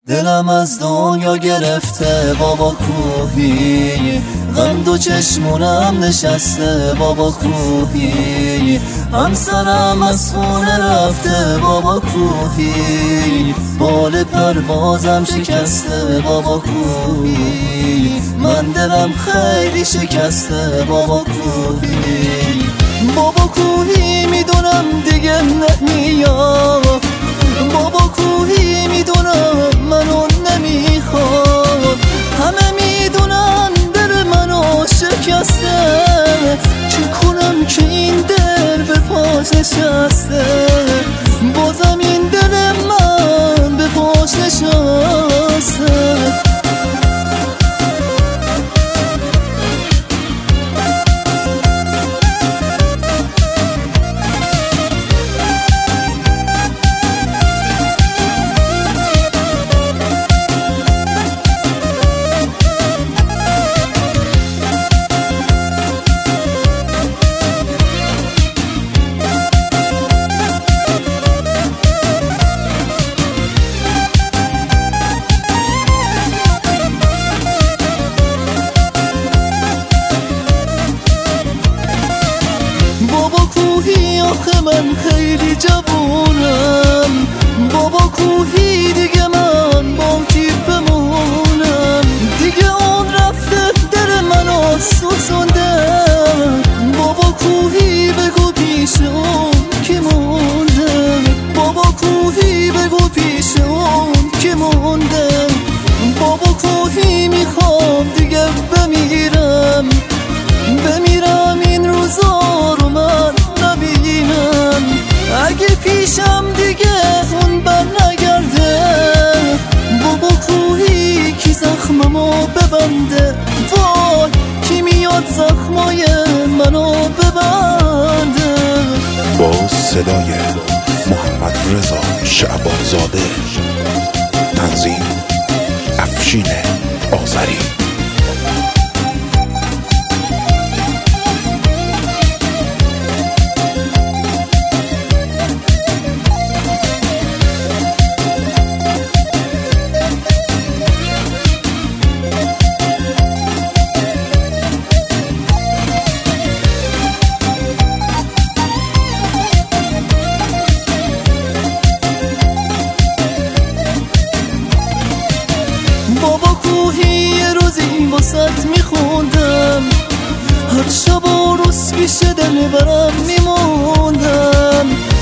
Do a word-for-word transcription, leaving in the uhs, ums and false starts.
دلم از دنیا گرفته بابا کوهی، غم دو چشمونم نشسته بابا کوهی، همسرم از خونه رفته بابا کوهی، بال پروازم شکسته بابا کوهی، من دلم خیلی شکسته بابا کوهی. بابا کوهی میدونم دیگه نمیاد، بابا کوهی میدونم منو نمیخواد، همه میدونن دل منو شکسته، چه کنم که این دل به پاش نشسته، بازم این دل من به پاش نشسته. بابا کوهی آخه من خیلی جوونم، بابا کوهی دیگه من با کی بمونم، دیگه اون رفته دل منو سوزونده، بابا کوهی بگو پیش اون کی مونده، بابا کوهی بگو پیش اون کی مونده، بابا کوهی میخوام دیگه بمیرم، بمیرم این روزا رو من نبینم، اگه پیشم دیگه اون بر نگرده، بابا کوهی کی زخممو ببنده، وای کی میاد زخمای منو ببنده. با صدای محمد رضا شعبانزاده، تنظیم افشین آذری. بابا کوهی یه روزی واسط میخوندم، هر شب و روز پیش دل برم میموندم،